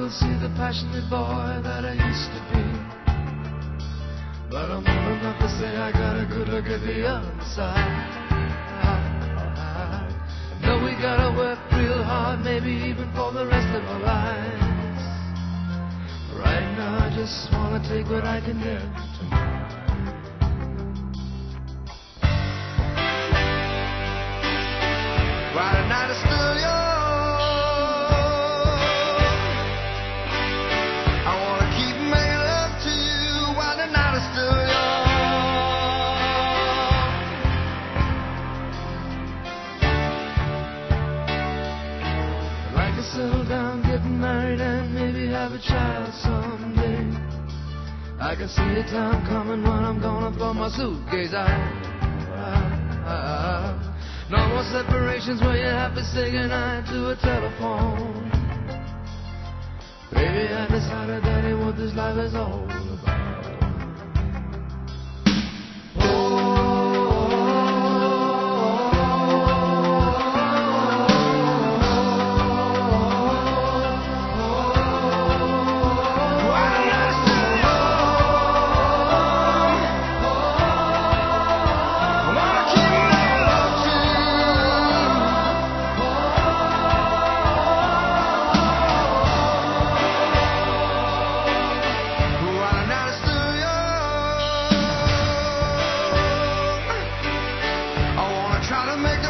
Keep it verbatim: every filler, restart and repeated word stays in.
never see the passionate boy that I used to be. But I'm old enough to say I got a good look at the other side. Know we gotta work real hard, maybe even for the rest of our lives. Right now I just wanna take what I can get tonight. While the night is still young, I wanna keep making love to you while the night is still young. I'd like to settle down, get married, and maybe have a child someday. I can see a time coming when I'm gonna throw my suitcase out. No more separations where you have to say goodnight to a telephone. Baby, I decided that ain't what this life is all about. Try to make